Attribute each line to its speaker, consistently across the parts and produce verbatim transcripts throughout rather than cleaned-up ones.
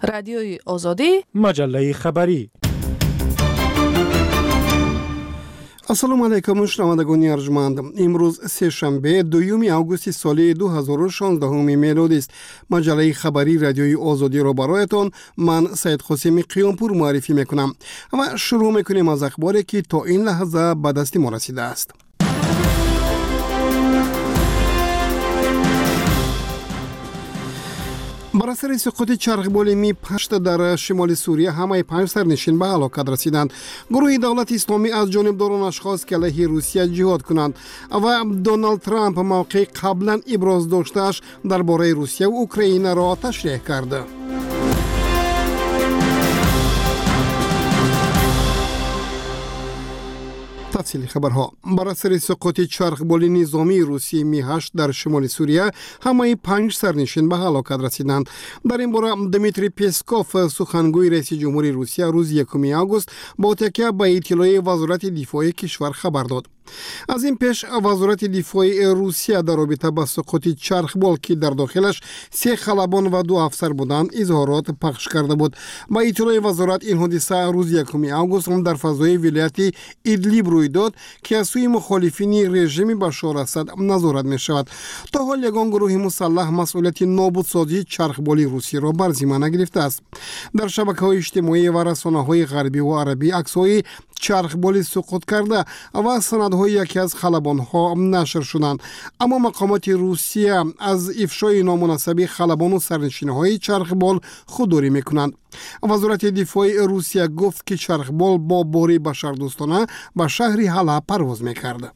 Speaker 1: رادیوی آزادی،
Speaker 2: مجله خبری.
Speaker 3: السلام علیکم شنوندگان ارجمند. امروز سه شنبه دوم آگوست سال دو هزار و شانزده میلادی است. مجله خبری رادیوی آزادی را برایتان من سید قاسم قیامپور معرفی میکنم و شروع میکنیم از اخباری که تا این لحظه به دست ما رسیده است. بر اثر سقوط چرخبال می پشت در شمال سوریه همه پنج سرنشین به هلاکت رسیدند. گروه دولت اسلامی از جانبدارانش خواست که علیه روسیه جهاد کنند و دونالد ترامپ موقع قبلا ابراز داشته‌اش درباره روسیه و اوکراین را تشریح کرد. تفصیل خبرها. بر اثر سقوط چرخبال نظامی روسی می هشت در شمال سوریه همه پنج سرنشین به هلاکت رسیدند. در این باره دمیتری پسکوف سخنگوی رئیس جمهوری روسیه روز یکم آگوست با تکیه به اطلاع وزارت دفاع کشور خبر داد. از این پیش وزارت دفاع روسیه در رابطه با سقوط چرخبال که در داخلش سه خلبان و دو افسر بودند اظهارات پخش کرده بود. با اطلاع وزارت این حادثه روز یکم آگوست در فضای ولایت ایدلیب روی داد که از سوی مخالفین رژیم بشار اسد نظارت می شود. تا حال یگان گروه مسلح مسئولیت نابودسازی چرخبال روسی را بر ذمه نگرفته است. در شبکه‌های اجتماعی و رسانه‌های غربی و عربی عکس‌های چرخبال سقوط کرده و سندهای یکی از خلبان‌ها نشر شدند، اما مقامات روسیه از افشای نامناسب خلبان و سرنشین‌های چرخبال خودداری می‌کنند. وزارت دفاع روسیه گفت که چرخبال با باری بشردوستانه به شهر حلب پرواز می‌کرد.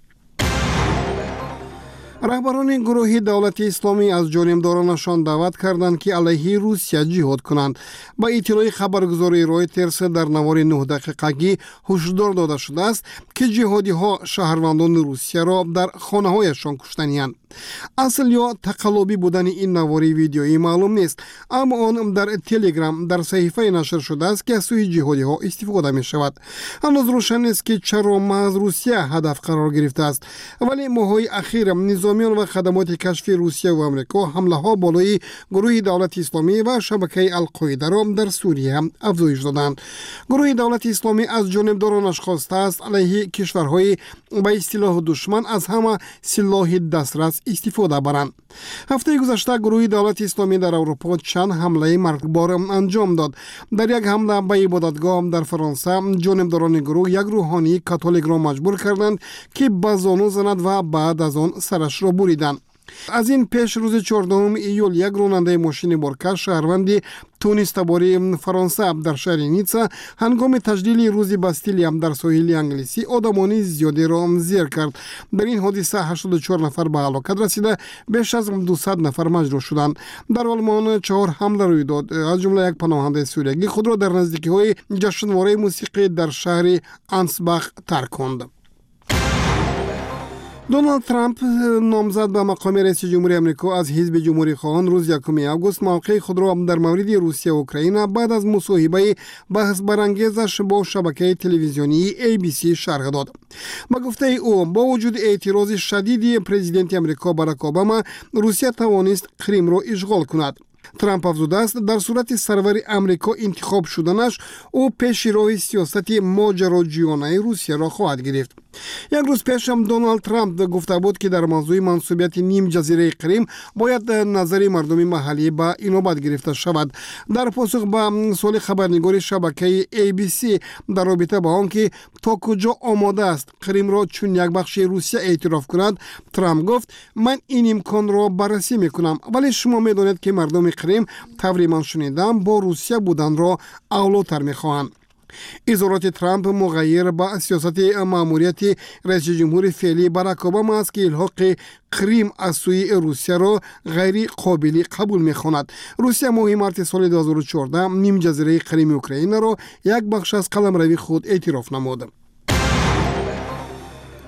Speaker 3: رهبران گروه دولت اسلامی از جانبدارانشان دعوت کردند که علیه روسیه جهاد کنند. با اطلاع خبرگزاری رویترز در نوار نه دقیقگی هشدار داده شده است که جهادی ها شهروندان روسیه را در خانه هایشان کشتنی‌اند. اصل یا تقلبی بودن این نواری ویدیویی معلوم نیست، اما آن در تلگرام در صحیفه نشر شده است که از سوی جهادی ها استفاده می شود. هنوز روشن نیست که چرا محض روسیه هدف قرار گرفته است، ولی ماه‌های اخیر نظامیان و خدمات کشفی روسیه و آمریکا حمله ها بالای گروه دولت اسلامی و شبکه القاعده را در سوریه افزایش دادند. گروه دولت اسلامی از جانبدارانش خواسته است علیه کشورهای با اصطلاح دشمن از همه سلاح دسترس استفاده برند. هفته گذشته گروه دولت اسلامی در اروپا چند حمله مرگبار انجام داد. در یک حمله به عبادتگاه در فرانسه جانبداران گروه یک روحانی کاتولیک را مجبور کردند که به زانو زند و بعد از آن سرش را بریدند. از این پیش روز چهاردهم ایول یک راننده ماشین بارکش شهروند تونس تباری فرانسه در شهر نیتسا هنگام تجلیل روز باستیل در ساحل انگلیسی آدمانی زیادی را زیر کرد. در این حادثه هشتاد و چهار نفر به هلاکت رسیده، بیش از دویست نفر مجروح شدند. در آلمان چهار حمله روی داد، از جمله یک پناهنده سوریایی خود را در نزدیکی‌های جشنواره موسیقی در شهر انسباخ ترک کند. دونالد ترامپ نامزد به مقام رئیس جمهوری آمریکا از حزب جمهوری خواهان روز یکم آگوست موقع خود را در مورد روسیه و اوکراین بعد از مصاحبه بحث برانگیزش با شبکه تلویزیونی ای بی سی شرح داد. با گفته او با وجود اعتراض شدید پرزیدنت آمریکا باراک اوباما روسیه توانست کریم را اشغال کند. ترامپ افزوده است در صورت سرور امریکا انتخاب شدنش او پیش راه سیاست ماجراجویانه روسیه را خواهد گرفت. یک روز پیش هم دونالد ترامپ گفته بود که در موضوع منصوبیت نیم جزیره کریم باید نظر مردم محلی به اینوبت گرفته شود. در پاسخ به سوال خبرنگار شبکه ای بی سی در رابطه با آنکه تا کجا آماده است کریم را چون یک بخش روسیه اعتراف کند، ترامپ گفت من این امکان را بررسی میکنم، ولی شما میدانید که مردم کریم طوری من شنیدم با روسیه بودن را اولاتر میخواهند. اظهارات ترامپ مغایر با سیاست ماموریت رئیس جمهور فعلی باراک اوباما است که الحاق کریم از سوی روسیه را غیر قابل قبول می‌خواند. روسیه ماه مارس سال دو هزار و چهارده نیم جزیره کریم اوکراین را یک بخش از قلمروی خود اعتراف نمود.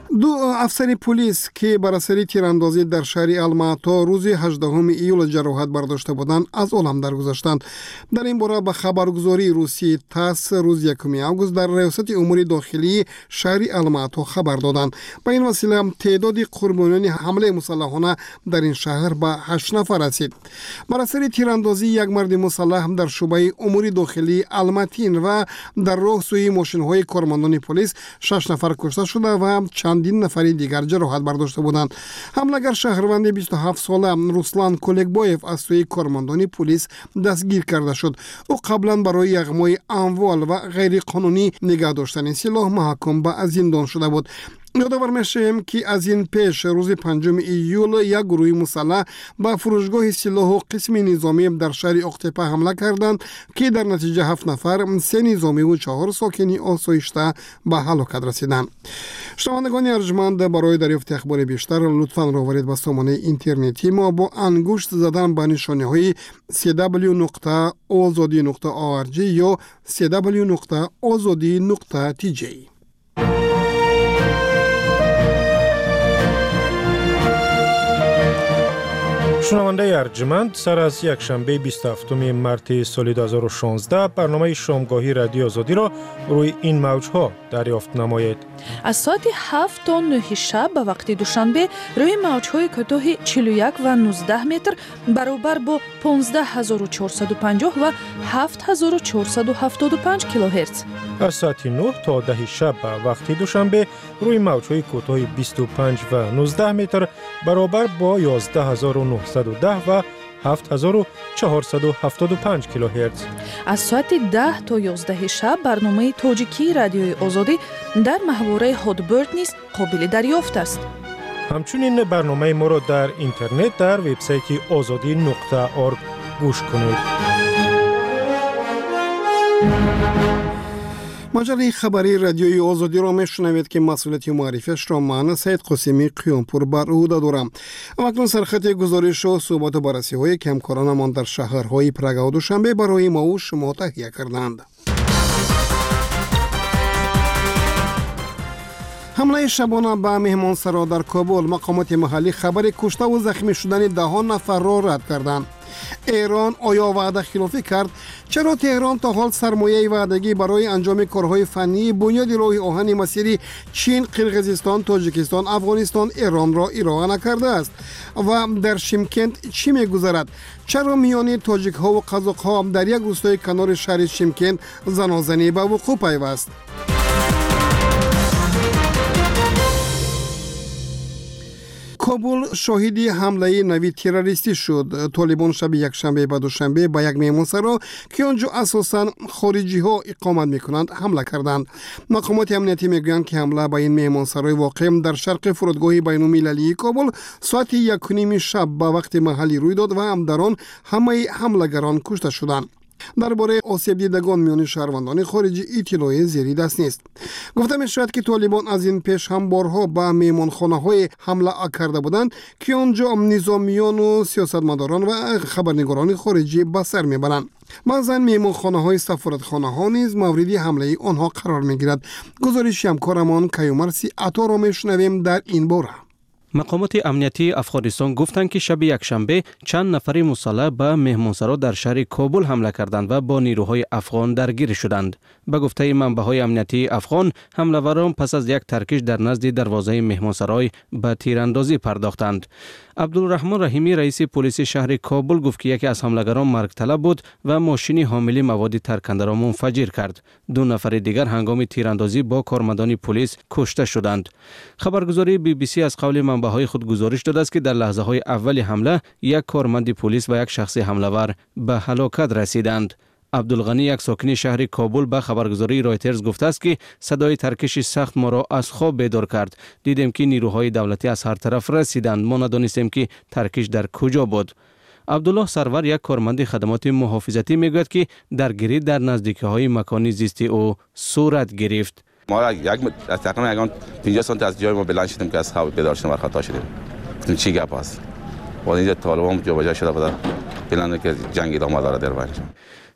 Speaker 3: دو افسر پلیس که بر اثر تیراندازی در شهر الماتا روز هجدهم ایول جراحت برداشته بودند از عالم درگذشتند. در این باره به خبرگزاری روسی تاس روز یکم آگوست در ریاست امور داخلی شهر الماتا خبر دادند. به این وسیله تعداد قربانیان حمله مسلحانه در این شهر به هشت نفر رسید. بر اثر تیراندازی یک مرد مسلح در شعبه امور داخلی الماتین و در راه سوی ماشین‌های کارمندان پلیس شش نفر کشته شده و چندین نفر دیگر جراحت برداشته بودند. حمله‌گر شهروند بیست و هفت ساله رسلان کولکبایف از سوی کارمندان پلیس دستگیر کرده شد. او قبلا برای یغمای اموال و غیر قانونی نگاه داشتن سلاح محکوم به زندان شده بود. یادآور می‌شویم که از این پیش روز پنجم ایول یک گروه مسلح به فروشگاه سلاح و قسم نظامی در شهر اقتپه حمله کردند که در نتیجه هفت نفر، سه نظامی و چهار ساکنی آسایشته به هلاکت رسیدند. شنوندگان ارجمند، برای دریافت اخبار بیشتر لطفاً راورید به سامانه اینترنتی ما با انگشت زدن به نشانه‌های سی دبلیو نقطه آزادی نقطه او ار جی یا سی دبلیو نقطه آزادی نقطه تی جی.
Speaker 1: شنونده ارجمند، سر از یک شنبه بیست و هفتم مارس سال دو هزار و شانزده برنامه شامگاهی رادیو آزادی را روی این موج‌ها دریافت نمایید.
Speaker 2: از ساعت هفت تا نه شب به وقت دوشنبه روی موج‌های کوتاه چهل و یک و نوزده متر برابر با پانزده هزار و چهارصد و پنجاه و هفت هزار و چهارصد و هفتاد و پنج کیلوهرتز.
Speaker 1: از ساعت نه تا ده شب به وقت دوشنبه روی موج‌های کوتاه بیست و پنج و نوزده متر برابر با یازده هزار و نهصد و ده و هفت هزار و چهارصد و هفتاد و پنج کیلوهرتز.
Speaker 2: از ساعت ده تا یازده شب برنامه تاجیکی رادیوی آزادی در محوره هادبرد نیز قابل دریافت است.
Speaker 1: همچنین برنامه ما را در اینترنت در وبسایت آزادی نقطه اورگ گوش کنید.
Speaker 3: مجله خبری رادیوی آزادی را میشنوید که مسئولیت معرفیش را من سید قاسمی قیامپور بر عهده دارم. اکنون سرخط گزارش و صحبت و بررسی های که همکارانمان در شهرهای پرگ و دوشنبه برای ما و شما تهیه کردند. حمله شبانه به مهمانسرا در کابل، مقامات محلی خبر کشته و زخمی شدن ده نفر را رد کردند. ایران آیا وعده خلافی کرد؟ چرا تهران تا حال سرمایه وعدگی برای انجام کارهای فنی بنیاد راه آهن مسیری چین، قرقیزستان، تاجیکستان، افغانستان، ایران را ارائه نکرده است؟ و در شیمکند چی می‌گذرد؟ چرا میان تاجیک ها و قزاق ها در یک روستای کنار شهر شیمکند زنازنی به وقوع پیوست؟ کابل شاهدی حمله نوی تروریستی شد. طالبان شب یک شنبه و دوشنبه به یک مهمانسرا که آنجا اساساً خارجی ها اقامت میکنند حمله کردند. مقامات امنیتی میگویند که حمله به این مهمانسرای واقع در شرق فرودگاه بین‌المللی کابل ساعت یک و نیم شب به وقت محلی روی داد و هم در آن همه حمله‌گران کشته شدند. درباره آسیب دیدگان میان شهروندان خارجی اطلاعی زیری دست نیست. گفته می شود که طالبان از این پیش هم بارها به میهمانخانه های حمله کرده بودند که آنجا نظامیان و سیاستمداران و خبرنگاران خارجی به سر میبرند. بعضا میهمانخانه های سفارتخانه ها نیز مورد حمله آنها قرار می گیرد. گزارش همکارمان کیومرسی عطا را میشنویم در این باره.
Speaker 4: مقامات امنیتی افغانستان گفتند که شب یک شنبه چند نفر مسلح به مهمانسرا در شهر کابل حمله کردند و با نیروهای افغان درگیر شدند. به گفته منبع‌های امنیتی افغان، حمله‌وران پس از یک ترکش در نزد دروازه مهمانسرای به تیراندازی پرداختند. عبدالرحمن رحیمی رئیس پلیس شهر کابل گفت که یکی از حمله‌گران مرگ طلب بود و ماشین حامل مواد ترکنده را منفجر کرد. دو نفر دیگر هنگام تیراندازی با کارمندان پلیس کشته شدند. خبرگزاری بی بی سی از قول منبع‌های خود گزارش داده است که در لحظه‌های اول حمله یک کارمند پلیس و یک شخص حمله‌ور به هلاکت رسیدند. عبدالغنی یک ساکن شهر کابل به خبرگزاری رایترز گفته است که صدای ترکش سخت ما را از خواب بیدار کرد. دیدیم که نیروهای دولتی از هر طرف رسیدند. ما ندانستیم که ترکش در کجا بود. عبدالله سرور یک کارمند خدمات محافظتی میگوید که درگیری در نزدیکی‌های مکانی زیستی او صورت گرفت.
Speaker 5: ما یک از تقریبا یگان پنجاه سانتی از جای ما بلند شدیم که از خواب بیدار شدیم و خطا شدیم. گفتیم چی گپ است؟ با اینجا طالبان جابجا شده بود. بلند که جنگ ادامه داره در بنج.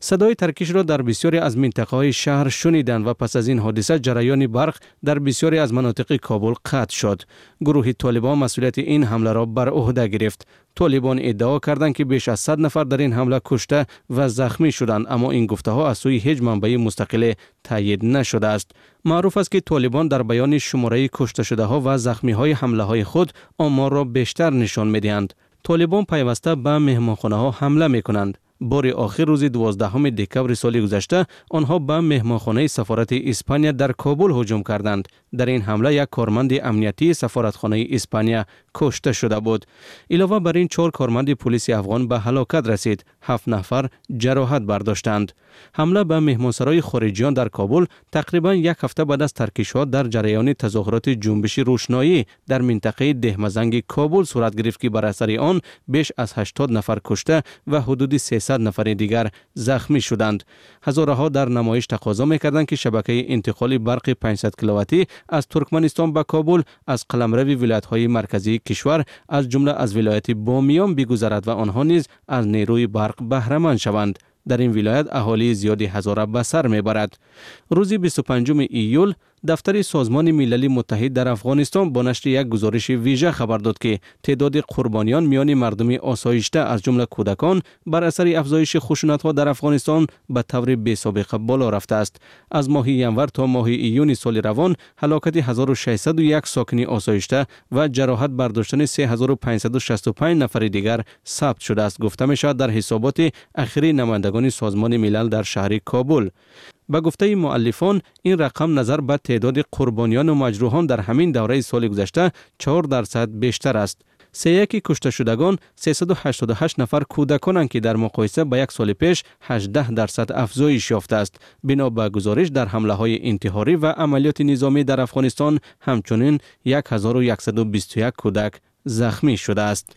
Speaker 4: صدای ترکش را در بسیاری از منطقه‌های شهر شنیدند و پس از این حادثه جریان برق در بسیاری از مناطق کابل قطع شد. گروه طالبان مسئولیت این حمله را بر عهده گرفت. طالبان ادعا کردند که بیش از صد نفر در این حمله کشته و زخمی شدند، اما این گفته‌ها از سوی هیچ منبع مستقل تایید نشده است. معروف است که طالبان در بیان شماره کشته شده‌ها و زخمی‌های حمله‌های خود آمار را بیشتر نشان می‌دهند. طالبان پیوسته به مهمانخانه‌ها حمله می‌کنند. بار آخر روز دوازدهم دکبر سال گذشته آنها به مهمانخانه سفارت اسپانیا در کابل هجوم کردند. در این حمله یک کارمند امنیتی سفارتخانه اسپانیا کشته شده بود. علاوه بر این چهار کارمند پلیس افغان به هلاکت رسید. هفت نفر جراحت برداشتند. حمله به مهمانسرای خارجیان در کابل تقریبا یک هفته بعد از ترکش‌ها در جریان تظاهرات جنبش روشنایی در منطقه دهمزنگ کابل صورت گرفت که بر اثر آن بیش از هشتاد نفر کشته و حدود سیصد نفر دیگر زخمی شدند. هزارها در نمایش تقاضا می‌کردند که شبکه انتقال برق پانصد کیلوواتی از ترکمنستان به کابل از قلمرو ولایت‌های مرکزی کشور از جمله از ولایت بامیان بگذرد و آنها نیز از نیروی برق بهره مند شوند. در این ولایت اهالی زیادی هزاره به سر میبرد. روز بیست و پنجم ایول دفتر سازمان ملل متحد در افغانستان با نشر یک گزارش ویژه خبر داد که تعداد قربانیان میان مردم آسایشته از جمله کودکان بر اثر افزایش خشونت‌ها در افغانستان به طور بی‌سابقه بالا رفته است. از ماه ینور تا ماه ایون سال روان هلاکت هزار و ششصد و یک ساکن آسایشته و جراحت برداشتن سه هزار و پانصد و شصت و پنج نفر دیگر ثبت شده است، گفته می‌شود در حسابات اخیر نمایندگان سازمان ملل در شهر کابل. با گفته مؤلفان این رقم نظر به تعداد قربانیان و مجروحان در همین دوره سال گذشته چهار درصد بیشتر است. سیاکی کشته شدگان سیصد و هشتاد و هشت نفر کودکانند که در مقایسه با یک سال پیش هجده درصد افزایش یافته است. بنا به گزارش در حمله های انتحاری و عملیات نظامی در افغانستان همچنین صد و صد و بیست و یک کودک زخمی شده است.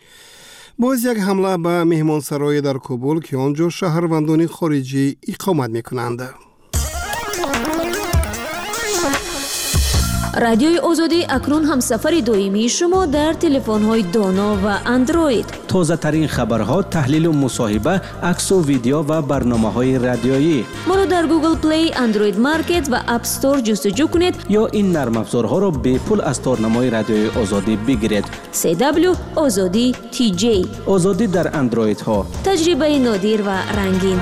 Speaker 3: باز یک حمله به مهمانسرای در کابل که آنجا شهروندان خارجی اقامت میکنند.
Speaker 6: رادیوی آزادی اکنون هم سفر دائمی شما در تلفن‌های دانا و اندروید.
Speaker 4: تازه ترین خبرها، تحلیل و مصاحبه، عکس و ویدیو و برنامه‌های رادیویی.
Speaker 6: ما رو در گوگل پلی، اندروید مارکت و اپ استور جستجو کنید
Speaker 4: یا این نرم افزارها را به پول از تارنمای رادیوی آزادی بگیرید.
Speaker 6: سی دبلیو آزادی تی جی.
Speaker 4: آزادی در اندروید ها.
Speaker 6: تجربه نادر و رنگین.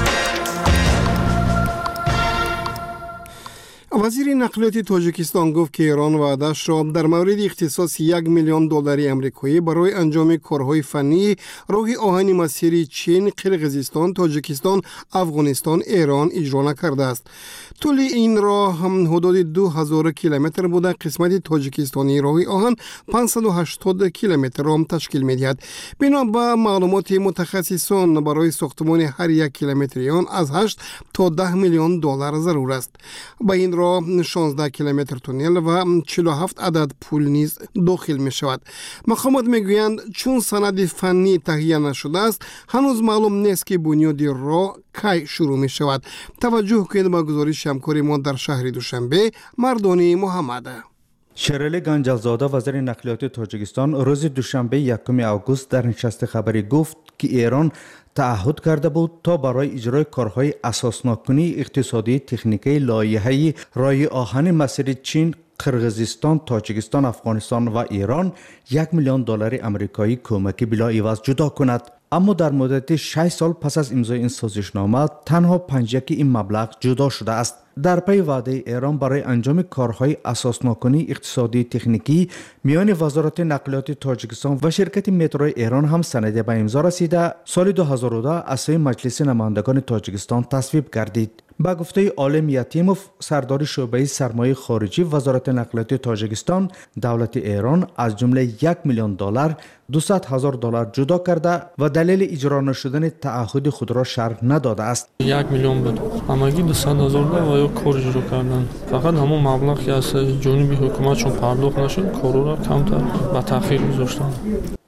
Speaker 3: وزیر نقلیات تاجیکستان گفت که ایران وعده‌اش را در مورد اختصاص یک میلیون دلاری آمریکایی برای انجام کارهای فنی راه آهن مسیری چین، قرقیزستان، تاجیکستان، افغانستان، ایران اجرا نکرده است. طول این راه هم حدود دو هزار کیلومتر بوده. قسمت تاجیکستانی راه آهن پانصد و هشتاد کیلومتر را تشکیل می‌دهد. بنا به معلومات متخصصان برای ساختمان هر یک کیلومتر آن از هشت تا ده میلیون دلار ضرور است. با این راه شانزده کیلومتر تونل و چهل و هفت عدد پل نیز داخل می شود. مقامات می گویند چون سند فنی تهیه نشده است هنوز معلوم نیست که بنیاد راه کی شروع می شود. توجه کنید به گزارش همکار ما در شهر دوشنبه مردانی محمد.
Speaker 7: شیرعلی گنجلزاده وزیر نقلیات تاجیکستان روز دوشنبه یکم آگوست در نشست خبری گفت که ایران تعهد کرده بود تا برای اجرای کارهای اساسناکنی اقتصادی تکنیکی لایحه راه آهن مسیر چین، قرقیزستان، تاجیکستان، افغانستان و ایران یک میلیون دلار آمریکایی کمک بلا عوض جدا کند. اما در مدت شش سال پس از امضای این سازشنامه تنها پنج یک این مبلغ جدا شده است. در پی وعده ایران برای انجام کارهای اساسناکنی اقتصادی تکنیکی میان وزارت نقلیات تاجیکستان و شرکت مترو ایران هم سند به امضا رسیده سال دو هزار و ده از سوی مجلس نمایندگان تاجیکستان تصویب گردید. با گفته عالم یتیموف سردار شعبه سرمایه خارجی وزارت نقلیات تاجیکستان، دولت ایران از جمله یک میلیون دلار دویست هزار دلار جدا کرده و دلیل اجرا نشدن تعهد خود را شرح نداده است.
Speaker 8: یک میلیون بود. همگی دویست هزار دلار و یا کار اجرا کردن. فقط همون مبلغ که از جانب حکومت چون پرداخت نشد کارو را کمتر و تأخیر گذاشتن.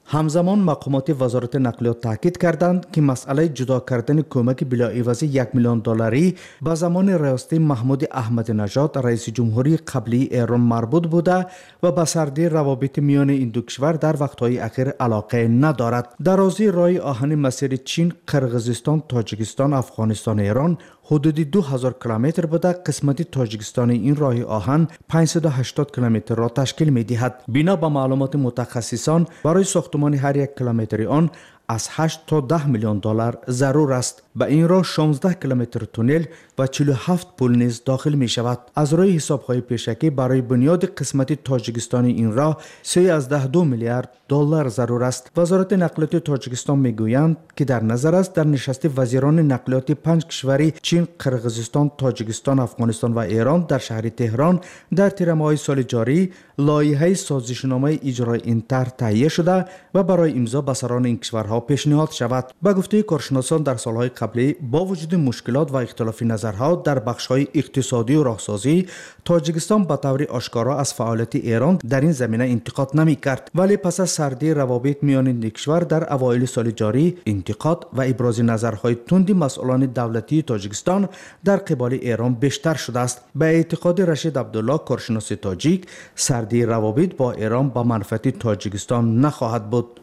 Speaker 7: همزمان مقامات وزارت نقلیات تاکید کردند که مسئله جدا کردن کمک بلاعوض یک میلیون دلاری به زمان ریاست محمود احمدی نژاد رئیس جمهوری قبلی ایران مربوط بوده و به سردی روابط میان این دو کشور در وقتهای اخیر علاقه ندارد. درازی راه آهن مسیر چین، قرقیزستان، تاجیکستان، افغانستان، ایران حدود دو هزار کیلومتر بوده. قسمت تاجیکستان این راه آهن پانصد و هشتاد کیلومتر را تشکیل می دهد. بنا به معلومات متخصصان برای ساختمان هر یک کیلومتر آن از هشت تا ده میلیون دلار ضرور است. به این راه شانزده کیلومتر تونل و چهل و هفت پل نیز داخل می شود. از روی حساب‌های پیشکی برای بنیاد قسمت تاجیکستان این راه سیزده کماه دو میلیارد دلار ضرور است. وزارت نقلیات تاجیکستان می گویند که در نظر است در نشست وزیران نقلیات پنج کشوری چین، قرقیزستان، تاجیکستان، افغانستان و ایران در شهر تهران در تیر ماه سال جاری لایحه سازشنامه اجرای این طرح تهیه شده و برای امضا به سران این کشورها پیشنهاد شود. به گفته کارشناسان در سالهای قبلی با وجود مشکلات و اختلاف نظرها در بخش‌های اقتصادی و راهسازی، تاجیکستان به طور آشکارا از فعالیت ایران در این زمینه انتقاد نمی‌کرد، ولی پس از سردی روابط میان این کشور در اوایل سال جاری انتقاد و ابراز نظرهای تند مسئولان دولتی تاجیکستان در قبال ایران بیشتر شده است. به اعتقاد رشید عبدالله کارشناس تاجیک، سردی روابط با ایران به منفعت تاجیکستان نخواهد بود.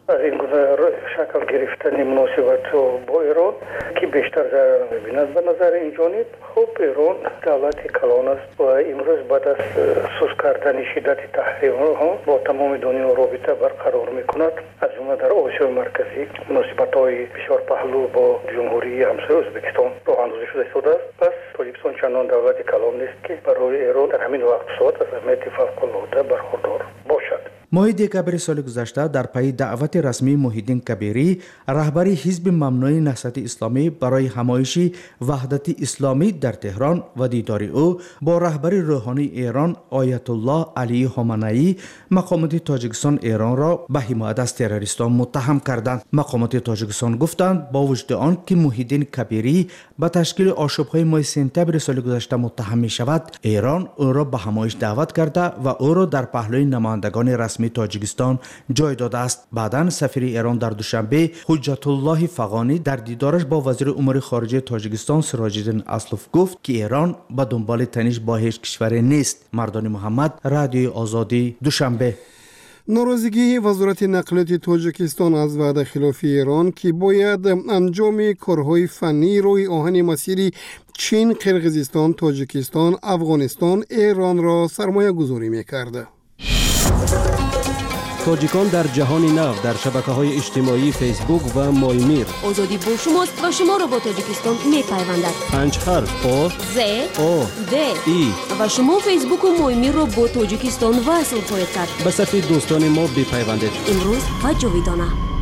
Speaker 9: شکل گرفتن مناسبت با ایران که بیشتر ضرر می‌بیند به نظر این جانب. خب ایران دولت کلان است و امروز بعد از سوس کردن شدت تحریم‌ها با تمام دنیا رابطه برقرار می‌کند. از جمله در آسیای مرکزی مناسبت‌های بسیار پهلو با جمهوری همسایه ازبکستان راه اندازی شده است. پس تاجیکستان چندان دولت کلان نیست که برای ایران در همین وقت ساعت از اهمیت فوق‌العاده برخوردار باشد.
Speaker 7: ماه دکامبر سال گذشته در پی دعوت رسمی محیدین کبیری، رهبر حزب ممنوع نهضت اسلامی برای همایش وحدت اسلامی در تهران و دیدار او با رهبر روحانی ایران آیت الله علی خامنه‌ای، مقامات تاجیکستان ایران را به حمایت از تروریستان متهم کردند. مقامات تاجیکستان گفتند با وجود آن که محیدین کبیری به تشکیل آشوب‌های ماه سپتامبر سال گذشته متهم می شود، ایران او را به همایش دعوت کرده و او را در پهلوی نمایندگان رسمی تاجیکستان جای داده است. بعداً سفیر ایران در دوشنبه حجت الله فغانی در دیدارش با وزیر امور خارجه تاجیکستان سراج الدین اسلوف گفت که ایران به دنبال تنش با هیچ کشوری نیست. مردان محمد، رادیوی آزادی، دوشنبه.
Speaker 3: ناراضگی وزارت نقلیات تاجیکستان از وعده خلاف ایران که باید انجام کارهای فنی روی آهن مسیری چین، قرقیزستان، تاجیکستان، افغانستان، ایران را سرمایه گذاری می‌کرد.
Speaker 4: تاجیکان در جهان نو در شبکه‌های اجتماعی فیسبوک و مایمیر.
Speaker 6: آزادی با شماست و شما را با تاجیکستان می‌پیوندد.
Speaker 4: پنج حرف آ
Speaker 6: ز
Speaker 4: او
Speaker 6: د
Speaker 4: ای
Speaker 6: و شما فیسبوک و مایمیر را با تاجیکستان وصل خواهید کرد.
Speaker 4: به صفحه دوستان ما بپیوندید.
Speaker 6: امروز و جاویدانه.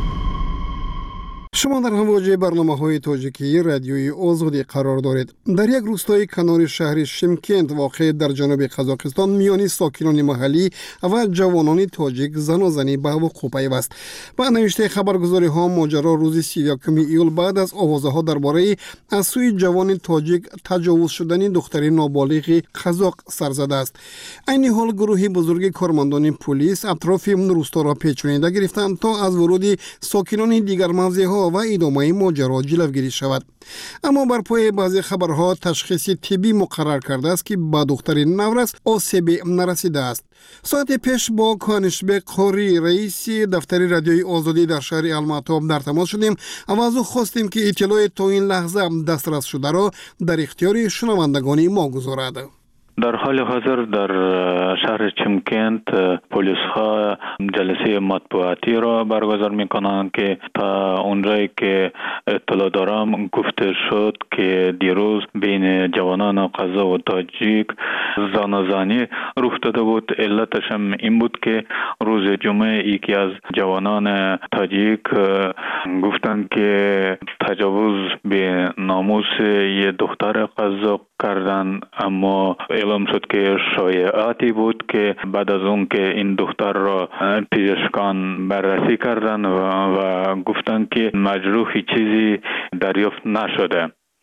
Speaker 3: شما در همواجه برنامه های تاجیکی رادیوی آزادی قرار دارید. در یک روستای کنار شهر شیمکند واقع در جنوب قزاقستان میان ساکنان محلی و جوانان تاجیک زن و زنی به وقوع پیوست. با نوشته خبرگزاری ها ماجرا روز سی و یکم ایول بعد از آوازه ها درباره از سوی جوان تاجیک تجاوز شدن دختر نابالغ قزاق سر زده است. عین حال گروهی بزرگ کارمندان پلیس اطراف روستا را پیچانیده گرفتند تا از ورود ساکنان دیگر موضعها و ادامه ماجرا جلوگیری شود. اما بر پای بعضی خبرها تشخیص طبی مقرر کرده است که با دختر نورس آسیبی نرسیده است. ساعت پیش با کانشبک قوری رئیس دفتر رادیوی آزادی در شهر الماتوب در تماس شدیم و از او خواستیم که اطلاع تا این لحظه دسترس شده را در اختیار شنوندگان ما گذارد.
Speaker 10: در حال حاضر در شهر چیمکند پلیس ها جلسه مطبوعاتی را برگزار می کنند که تا اونجایی که اطلاع دارم گفته شد که دیروز بین جوانان قزاق و تاجیک زانوزنی رخ داده بود. علتش هم این بود که روز جمعه یکی از جوانان تاجیک گفتند که تجاوز به ناموس یه دختر قزاق کردن، اما اعلام شد که شایعاتی بود که بعد از اون که این دختر را پزشکان بررسی کردن و, و گفتن که مجروح چیزی دریافت نشده.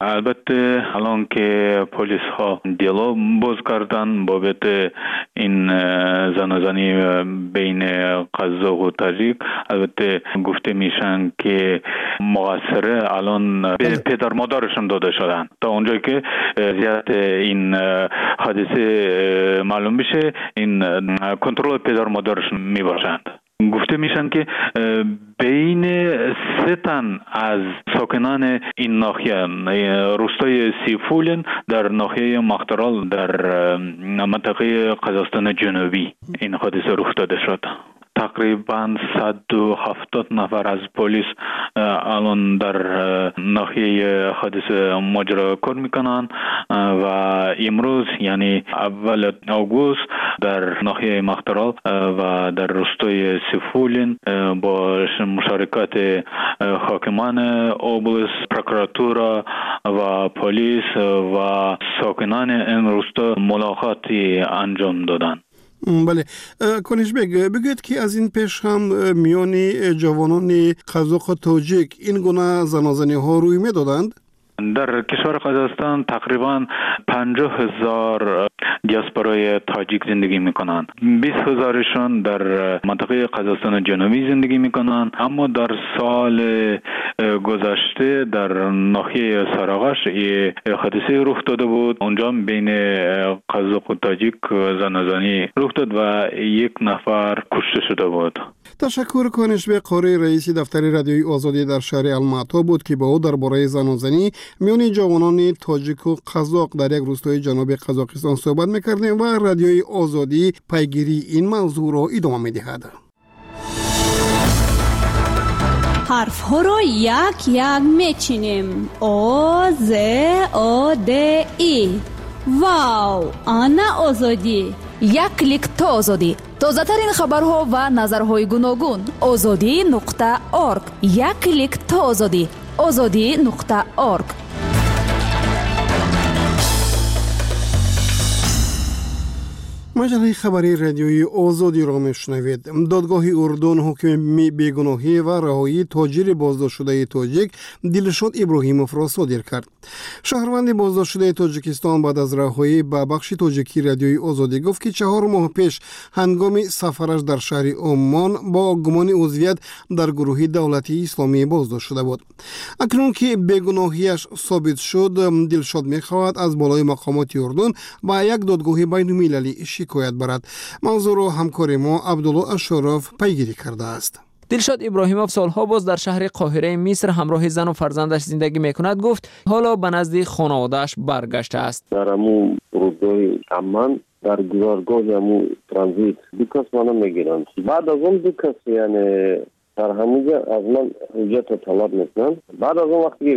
Speaker 10: البته الان که پلیس ها دیالوگ باز کردن بابت این زنازانی بین قزاق و تاجیک، البته گفته میشن که مقصر الان به پدر مادرشون داده شدن تا اونجایی که زیاد این حادثه معلوم بشه این کنترل پدر مادرشون میباشند. گفته میشن که بین سه تن از ساکنان این ناحیه روستای سیفولین در ناحیه مخترال در منطقه قزاقستان جنوبی این حادثه رخ داده شد. تقریبا صد و هفتاد نفر از پلیس الان در ناحیه حادثه ماجرا کار میکنن و امروز یعنی اول آگوست در ناحیه مخترال و در روستای سیفولین با مشارکت حاکمان اوبلاست، پروکراتورا و پلیس و ساکنان این روستا ملاقاتی انجام دادن.
Speaker 3: بله، کنیش بگ بگید که از این پیش هم میان جوانان قزاق و تاجیک این گونه زنازانی ها روی می دادند؟
Speaker 10: در کشور قزاقستان تقریبا پنجاه هزار دیاسپورای تاجیک زندگی میکنند. بیست هزارشون در منطقه قزاقستان جنوبی زندگی میکنند، اما در سال گذشته در ناحیه ساراغش حادثه رخ داده بود. اونجا بین قزاق و تاجیک زنازانی رخ داد و یک نفر کشته شده بود.
Speaker 3: تشکر کنش به قاری رئیس دفتر رادیوی آزادی در شهر المعطا بود که با او درباره زنازانی میان جوانان تاجیک و قزاق در یک روستای جنوب قزاقستان صحبت میکردیم و رادیوی آزادی پیگیری این موضوع را ادامه میدهد.
Speaker 11: حرف ها را یک یک میچینیم. او ز او د ای. واو، آنا آزادی.
Speaker 2: یک کلیک تا آزادی. تازه ترین خبرها و نظرهای گوناگون. آزادی نقطه ارگ. یک کلیک تا آزادی. آزادی نقطه ارگ.
Speaker 3: مجله خبری رادیویی آزادی را میشنوید. دادگاه اردن حکم بیگناهی و رهایی تاجر بازداشت شده تاجیک دلشاد ابراهیموف را صادر کرد. شهروند بازداشت شده تاجیکستان بعد از رهایی به بخش تاجیکی رادیویی آزادی گفت که چهار ماه پیش هنگام سفرش در شهر عمان با گمان عضویت در گروه دولتی اسلامی بازداشت شده بود. اکنون که بیگناهیش ثابت شد، دلشاد میخواهد از بالای مقامات اردن با یک دادگاه بین المللی شکایت برد. موضوع را همکار ما عبدالله اشرف پیگیری کرده است.
Speaker 12: دلشاد ابراهیموف سالها باز در شهر قاهره مصر همراه زن و فرزندش زندگی میکند. گفت حالا به نزد خانواده‌اش برگشته است.
Speaker 13: در همون روزهای عمان در گذارگاه همون ترانزیت دو کس منو میگیرن. بعد از اون دو کس یعنی در همونجا از من حجت طلب میکنن. بعد از اون وقتی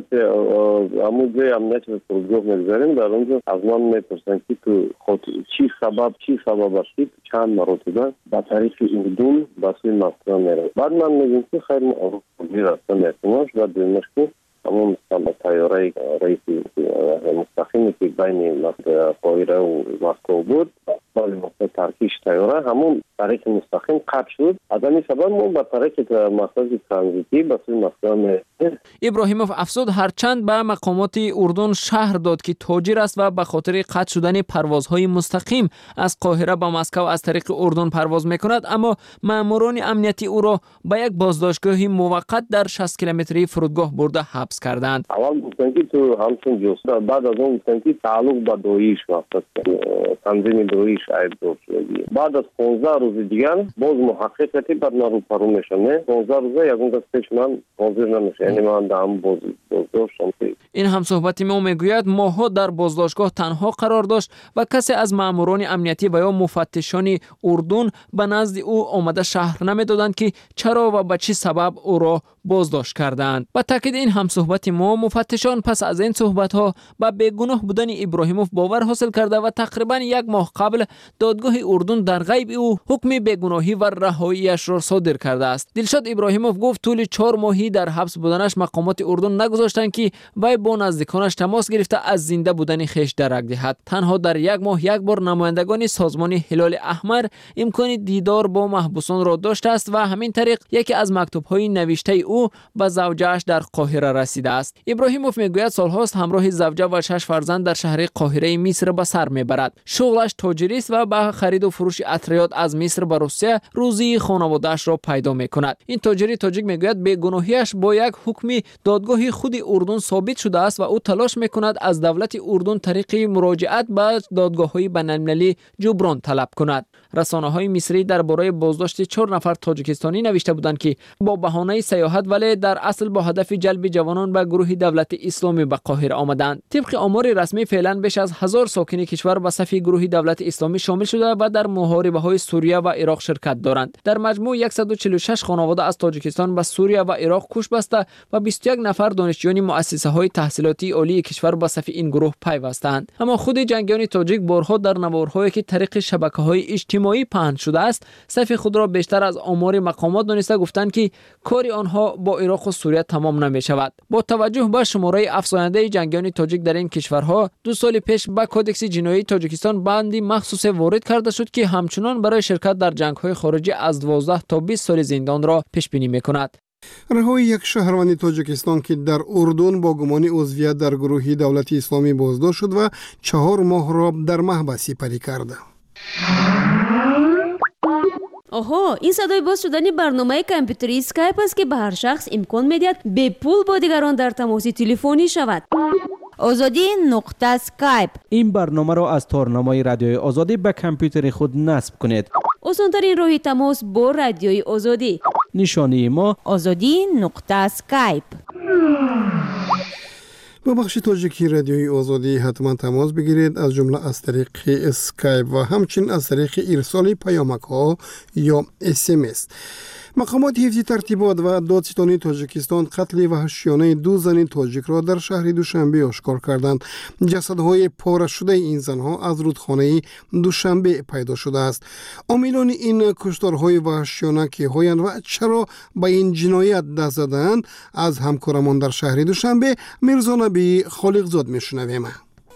Speaker 13: همونجا امنیت رو فرودگاه میگذاریم در اونجا از من میپرسن که تو خود چی سبب چی سبب هستید چند مرتبه با طریق اردن با سوی مصر میرم. بعد من میگم که خیر ما اروپایی رفتن میکنم و دویمش که همون تیاره رئیس مستقیمی که بین قاهره و مسکو بود ولی مثل ترکیش تیاره همون طریق مستقیم قطع شد. از همین سبب ما با طریق مخصوص ترانزیتی به سوی مسکو.
Speaker 12: ابراهیموف افزود هرچند به مقامات اردن شهر داد که تاجر است و به خاطر قطع شدن پروازهای مستقیم از قاهره به مسکو از طریق اردن پرواز میکند، اما ماموران امنیتی او را به یک بازداشتگاه موقت در شصت کیلومتری فرودگاه برده حبس کردند.
Speaker 13: اول گفتن که تو همچون جوستا، بعد از اون گفتن که تعلق با داعش واسط تنظیم داعش عیب شدی. بعد از پانزده روز دیگر باز محققاتی بر نارو پرو میشن. پانزده روزه یکون دستش من حاضر نمیشه، یعنی من دام باز بازداشتم.
Speaker 12: این هم صحبتی ما میگوید ماها در بازداشتگاه تنها قرار داشت و کسی از ماموران امنیتی و یا مفتشان اردن به نزد او آمده شهر نمیدادند که چرا و به چه سبب او را بازداشت کردند. با تاکید این هم صحبت ما، مفتشان پس از این صحبت ها با بیگناه بودن ابراهیموف باور حاصل کرده و تقریبا یک یک ماه قبل دادگاه اردن در غیب او حکم بیگناهی و رهاییش را صادر کرده است. دلشاد ابراهیموف گفت طول چهار ماهی در حبس بودنش مقامات اردن نگذاشتند که وی با نزدیکانش تماس گرفته از زنده بودن خویش درک دهد. تنها در یک ماه یک بار نمایندگان سازمان هلال احمر امکان دیدار با محبوسان را داشته است و همین طریق یکی از مکتوب‌های نوشته او به زوجه‌اش در قاهره رسیده است. ابراهیموف میگوید سالهاست همراه زوجه و شش فرزند در شهر قاهره مصر به سر میبرد. شغلش تاجری است و به خرید و فروش اتریات از مصر به روسیه روزی خانواده‌اش را پیدا میکند. این تاجری تاجیک میگوید بیگناهیش با یک حکم دادگاه خود اردن ثابت شده است و او تلاش میکند از دولت اردن طریق مراجعت به دادگاه‌های بین‌المللی جبران طلب کند. رسانه‌های مصری درباره بازداشت چهار نفر تاجیکستانی نوشته بودند که با بهانه سیاحت ولی در اصل با هدف جلب جوانان به گروه دولت اسلامی به قاهره آمدند. طبق آمار رسمی فعلا بیش از هزار ساکن کشور به صف گروه دولت اسلامی شامل شده و در محاربه‌های سوریه و عراق شرکت دارند. در مجموع صد و چهل و شش خانواده از تاجیکستان به سوریه و عراق کوچ بسته و بیست و یک نفر دانشجویان مؤسسه‌های تحصیلاتی عالی کشور به صف این گروه پیوستند. اما خود جنگیان تاجیک بارها در نوارهایی که طریق شبکه‌های اجتماعی پهن شده است صف خود را بیشتر از آمار مقامات دانسته گفتند که کار آنها با عراق و سوریه تمام نمی‌شود. با توجه به شماره افزاینده جنگیان تاجیک در این کشورها دو سال پیش به کودکس جنایی تاجیکستان بندی مخصوص وارد کرده شد که همچنان برای شرکت در جنگ‌های خارجی از دوازده تا بیست سال زندان را پیش بینی می‌کند.
Speaker 3: رهایی یک شهروند تاجیکستان که در اردن با گمان عضویت در گروه دولت اسلامی بازداشت شد و چهار ماه را در محبس سپری کرد.
Speaker 6: آها، این صدای باز شدن برنامه کامپیوتری اسکایپ است که به هر شخص امکان می‌دهد به پول با دیگران در تماس تلفنی شود. آزادی نقطه اسکایپ.
Speaker 4: این برنامه را از تارنامه رادیوی آزادی به کامپیوتر خود نصب کنید.
Speaker 6: آسان‌ترین راه تماس با رادیوی آزادی.
Speaker 4: نشانی ما
Speaker 6: آزادی نقطه اسکایپ.
Speaker 3: با بخش تاجیکی رادیوی آزادی حتما تماس بگیرید، از جمله از طریق اسکایپ و همچنین از طریق ارسال پیامک ها یا اس ام اس. مقامات حفظ ترتیبات و دادستانی تاجیکستان قتل وحشیانه دو زن تاجیک را در شهر دوشنبه آشکار کردند. جسدهای پاره شده این زنها از رودخانه دوشنبه پیدا شده است. عاملان این کشتارهای وحشیانه که هایند و چرا به این جنایت دست زدند از همکارمان در شهر دوشنبه میرزا نبی خالقزاد میشنویم.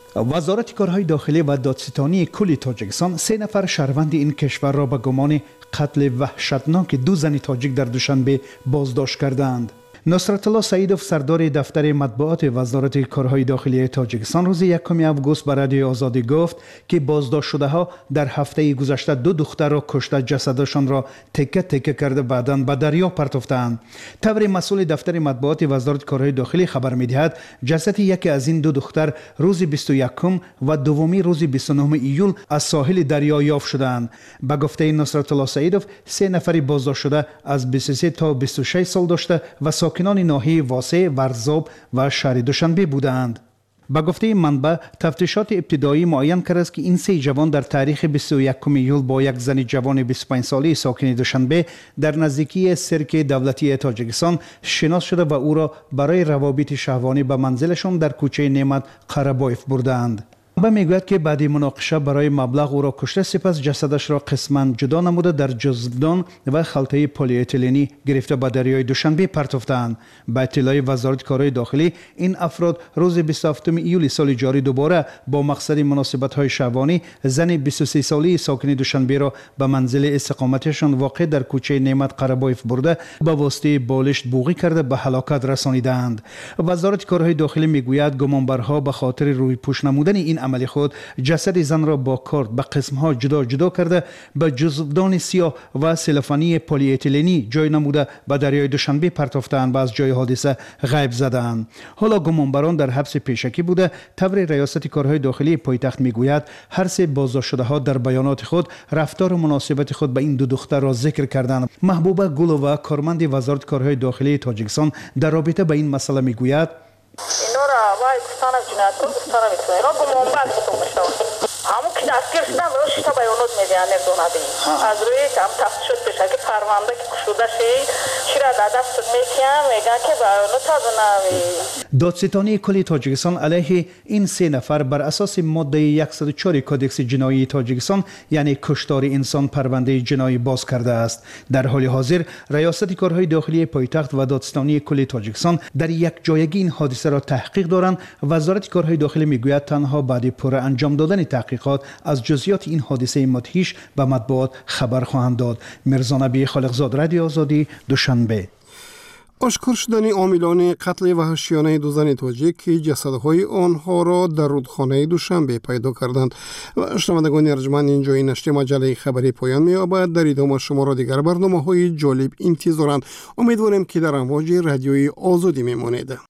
Speaker 7: وزارت کارهای داخلی و دادستانی کل تاجیکستان سه نفر شهروند این کشور را به گمان قتل وحشتناک دو زن تاجیک در دوشنبه بازداشت کردند. نصرت الله سعیدوف سردار دفتر مطبوعات وزارت کارهای داخلی تاجیکستان روز یکم آگوست به رادیوی آزادی گفت که بازداشت شده ها در هفته گذشته دو دختر را کشته، جسدشان را تکه تکه کرده بعداً به دریا پرتافتند. طور مسئول دفتر مطبوعات وزارت کارهای داخلی خبر می‌دهد جسد یکی از این دو دختر روز بیست و یکم و دومی روز بیست و نهم ایول از ساحل دریا یافت شدند. به گفته نصرت الله سعیدوف سه نفر بازداشت شده از بیست و سه تا بیست و شش سال داشته و ساکنان ناحیه واسع، ورزاب و شهر دوشنبه بودند. با گفته منبع تفتیشات ابتدایی معین کرده است که این سه جوان در تاریخ بیست و یکم ایول با یک زن جوان بیست و پنج ساله ساکن دوشنبه در نزدیکی سرک دولتی تاجیکستان شناس شده و او را برای روابط شهوانی به منزلشان در کوچه نعمت قره‌بایف بردند. منبع میگوید که بعد مناقشه برای مبلغ او را کشته، سپس جسدش را قسما جدا نموده در جزدان و خلطه پلی اتیلنی گرفته به دریای دوشنبه پرتافتند. با اطلاع وزارت کارهای داخلی این افراد روز بیست و هفتم ایول سال جاری دوباره با مقصد مناسبت‌های شهوانی زن بیست و سه ساله ساکن دوشنبه را به منزل استقامتشان واقع در کوچه نعمت قره‌بایف برده به واسطه بالشت بوغی کرده به هلاکت رسانیدند. وزارت کارهای داخلی میگوید گمانبرها به خاطر روی پوش نمودن این عمل خود جسد زن را با کارد به قسمها جدا جدا کرده به جزدان سیاه و سلفانی پلی اتیلنی جای نموده به دریای دوشنبه پرتافتند و از جای حادثه غیب زدند. حالا گمانبران در حبس پیشکی بوده. طور ریاست کارهای داخلی پایتخت میگوید هر سه بازداشت شده ها در بیانات خود رفتار مناسبت خود به این دو دختر را ذکر کردند. محبوبه گلووا کارمند وزارت کارهای داخلی تاجیکستان در رابطه با این مسئله میگوید
Speaker 14: اینا را وای گفتن جنایت رو گفتن میتونه اینا گمانبر گفتم میشون همون که دستگیر شدن و شتا بیانات میدین یک دو نبینی از روی کم تفتیشات پیش میشه که پرونده که کشوده شی چرا در دست میتیم میگن که با نتازنه.
Speaker 15: دادستانی کل تاجیکستان علیه این سه نفر بر اساس ماده صد و چهار کدکس جنایی تاجیکستان یعنی کشتار انسان پرونده جنایی باز کرده است. در حال حاضر ریاست کارهای داخلی پایتخت و دادستانی کل تاجیکستان در یک جایگی این حادثه را تحقیق دارند. وزارت کارهای داخلی میگوید تنها بعد پر انجام دادن تحقیقات از جزئیات این حادثه مدهش به مطبوعات خبر خواهند داد. مرزا نبی خالقزاد، رادیو آزادی، دوشنبه.
Speaker 3: آشکار شدن عاملان قتل وحشیانه دو زن تاجیک که جسدهای آنها را در رودخانه دوشنبه پیدا کردند. و شنوندگان ارجمند، اینجا این نشر مجله خبری پایان می‌یابد. در ادامه شما را دیگر برنامه‌های جالب انتظارند. امیدوارم که در امواج رادیوی آزادی میمانید.